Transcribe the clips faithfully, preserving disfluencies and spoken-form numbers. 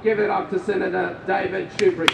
give it up to Senator David Shoebridge.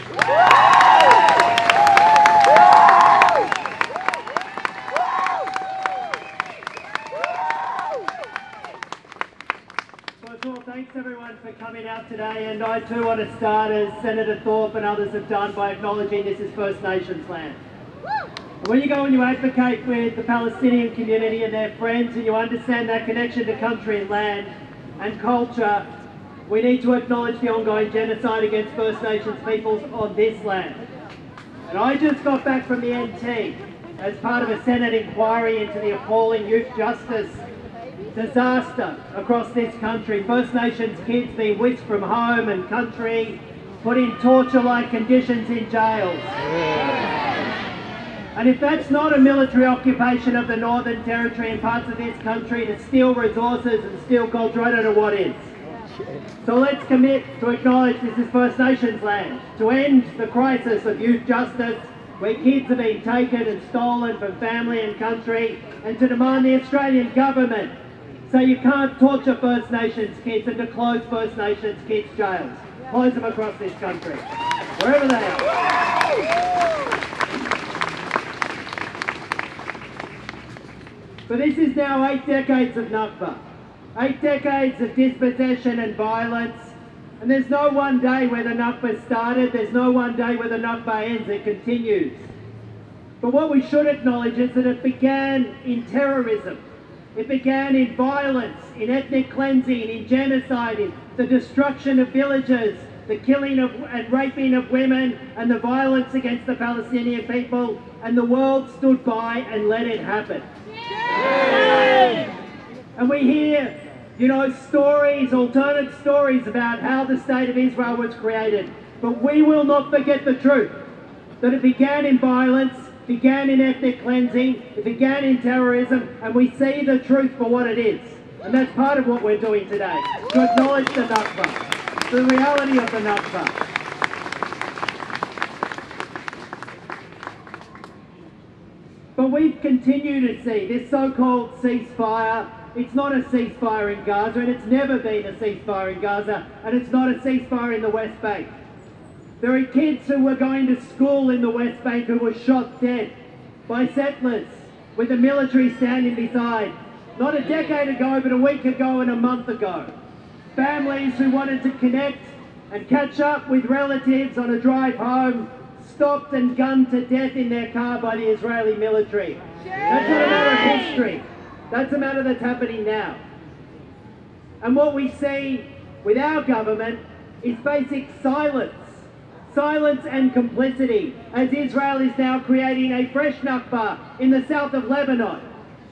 Thanks everyone for coming out today, and I too want to start, as Senator Thorpe and others have done, by acknowledging this is First Nations land. And when you go and you advocate with the Palestinian community and their friends, and you understand that connection to country and land and culture, we need to acknowledge the ongoing genocide against First Nations peoples on this land. And I just got back from the N T as part of a Senate inquiry into the appalling youth justice disaster across this country. First Nations kids being whisked from home and country, put in torture-like conditions in jails. And if that's not a military occupation of the Northern Territory and parts of this country to steal resources and steal culture, I don't know what is. So let's commit to acknowledge this is First Nations land, to end the crisis of youth justice where kids are being taken and stolen from family and country, and to demand the Australian government say you can't torture First Nations kids and to close First Nations kids' jails. Close them across this country, wherever they are. But this is now eight decades of Nakba. Eight decades of dispossession and violence. And there's no one day where the Nakba started, there's no one day where the Nakba ends, it continues. But what we should acknowledge is that it began in terrorism. It began in violence, in ethnic cleansing, in genocide, in the destruction of villages, the killing of and raping of women, and the violence against the Palestinian people, and the world stood by and let it happen. Yeah. And we hear, you know, stories, alternate stories about how the State of Israel was created. But we will not forget the truth, that it began in violence, began in ethnic cleansing, it began in terrorism, and we see the truth for what it is. And that's part of what we're doing today, to acknowledge the Nakba, the reality of the Nakba. But we've continued to see this so-called ceasefire. It's not a ceasefire in Gaza, and it's never been a ceasefire in Gaza, and it's not a ceasefire in the West Bank. There are kids who were going to school in the West Bank who were shot dead by settlers with the military standing beside. Not a decade ago, but a week ago and a month ago. Families who wanted to connect and catch up with relatives on a drive home, stopped and gunned to death in their car by the Israeli military. That's not a matter of history. That's a matter that's happening now. And what we see with our government is basic silence. Silence and complicity, as Israel is now creating a fresh Nakba in the south of Lebanon.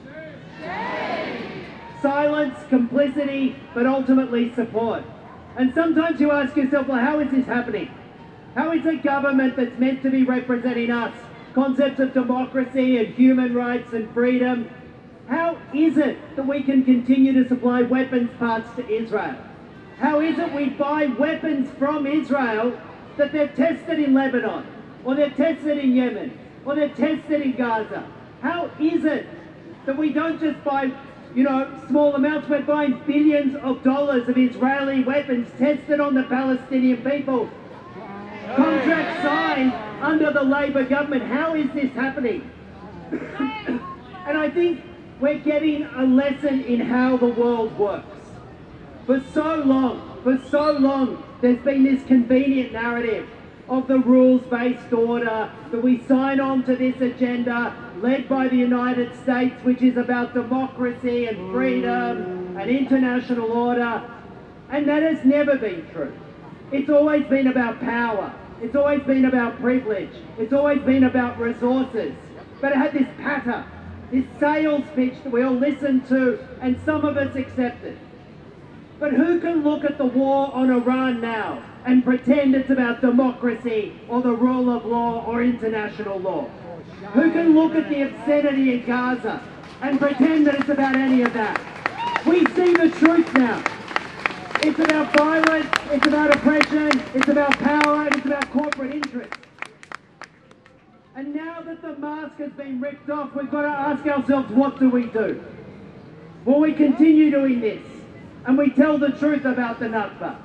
Silence, complicity, but ultimately support. And sometimes you ask yourself, well, how is this happening? How is a government that's meant to be representing us, concepts of democracy and human rights and freedom, how is it that we can continue to supply weapons parts to Israel? How is it we buy weapons from Israel that they're tested in Lebanon, or they're tested in Yemen, or they're tested in Gaza? How is it that we don't just buy, you know, small amounts, we're buying billions of dollars of Israeli weapons tested on the Palestinian people? Contract signed under the Labor government. How is this happening? And I think we're getting a lesson in how the world works. For so long, for so long, there's been this convenient narrative of the rules-based order, that we sign on to this agenda led by the United States, which is about democracy and freedom and international order. And that has never been true. It's always been about power. It's always been about privilege. It's always been about resources. But it had this patter, this sales pitch that we all listened to, and some of us accepted. But who can look at the war on Iran now and pretend it's about democracy or the rule of law or international law? Who can look at the obscenity in Gaza and pretend that it's about any of that? We see the truth now. It's about violence, it's about oppression, it's about power, and it's about corporate interests. And now that the mask has been ripped off, we've got to ask ourselves, what do we do? Will we continue doing this? And we tell the truth about the Nakba?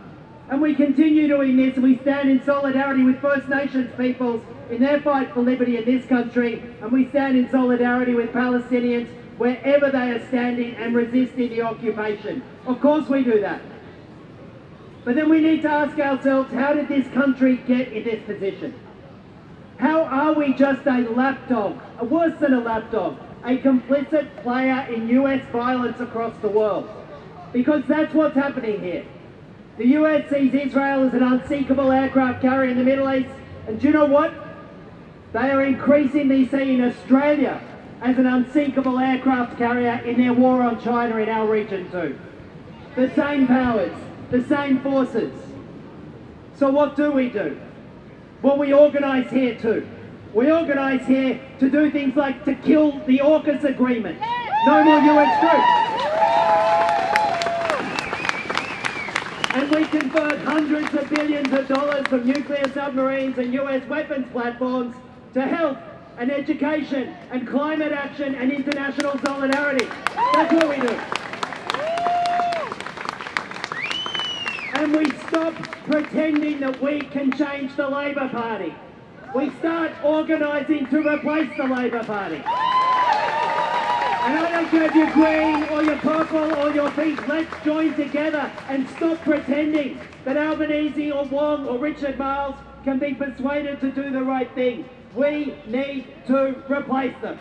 And we continue doing this, and we stand in solidarity with First Nations peoples in their fight for liberty in this country, and we stand in solidarity with Palestinians wherever they are standing and resisting the occupation. Of course we do that. But then we need to ask ourselves, how did this country get in this position? How are we just a lapdog, worse than a lapdog, a complicit player in U S violence across the world? Because that's what's happening here. The U S sees Israel as an unsinkable aircraft carrier in the Middle East, and do you know what? They are increasingly seeing Australia as an unsinkable aircraft carrier in their war on China in our region too. The same powers, the same forces. So what do we do? Well, we organise here too. We organise here to do things like to kill the AUKUS agreement. No more U S troops. And we convert hundreds of billions of dollars from nuclear submarines and U S weapons platforms to health and education and climate action and international solidarity. That's what we do. And we stop pretending that we can change the Labor Party. We start organising to replace the Labor Party. And I don't care if you're green or you're purple or you're pink, let's join together and stop pretending that Albanese or Wong or Richard Marles can be persuaded to do the right thing. We need to replace them.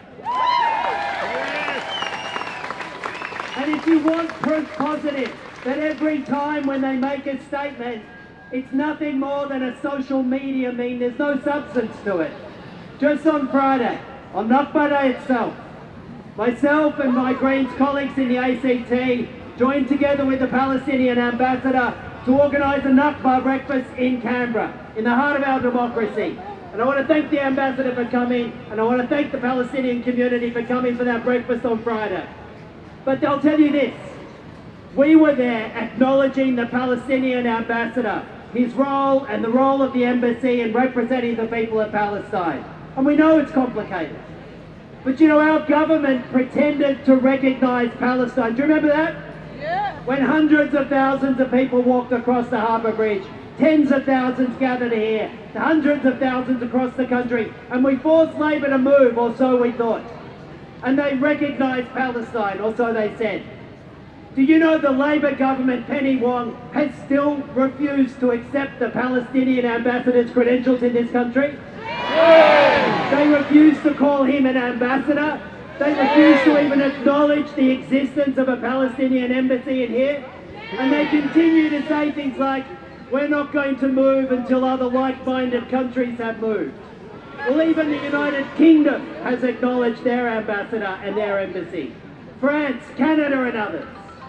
And if you want proof positive that every time when they make a statement, it's nothing more than a social media meme, there's no substance to it. Just on Friday, on Nakba Day itself, myself and my Greens colleagues in the A C T joined together with the Palestinian ambassador to organise a Nakba breakfast in Canberra, in the heart of our democracy. And I want to thank the ambassador for coming, and I want to thank the Palestinian community for coming for that breakfast on Friday. But I'll tell you this, we were there acknowledging the Palestinian ambassador, his role and the role of the embassy in representing the people of Palestine. And we know it's complicated. But you know, our government pretended to recognise Palestine. Do you remember that? Yeah. When hundreds of thousands of people walked across the Harbour Bridge, tens of thousands gathered here, hundreds of thousands across the country, and we forced Labor to move, or so we thought. And they recognised Palestine, or so they said. Do you know the Labor government, Penny Wong, has still refused to accept the Palestinian ambassador's credentials in this country? Yeah. They refuse to call him an ambassador. They refuse to even acknowledge the existence of a Palestinian embassy in here. And they continue to say things like, we're not going to move until other like-minded countries have moved. Well, even the United Kingdom has acknowledged their ambassador and their embassy. France, Canada and others.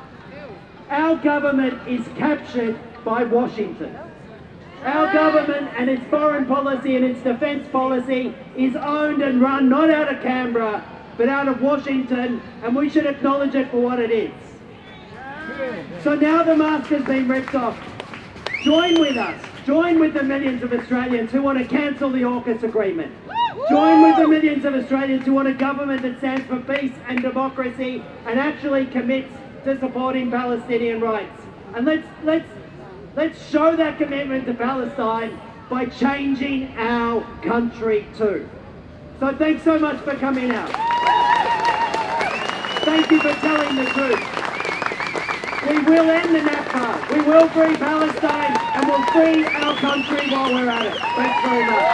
Our government is captured by Washington. Our government and its foreign policy and its defence policy is owned and run not out of Canberra, but out of Washington, and we should acknowledge it for what it is. So now the mask has been ripped off. Join with us. Join with the millions of Australians who want to cancel the AUKUS agreement. Join with the millions of Australians who want a government that stands for peace and democracy and actually commits to supporting Palestinian rights. And let's let's let's show that commitment to Palestine by changing our country too. So thanks so much for coming out. Thank you for telling the truth. We will end the Nakba. We will free Palestine, and we'll free our country while we're at it. Thanks very much.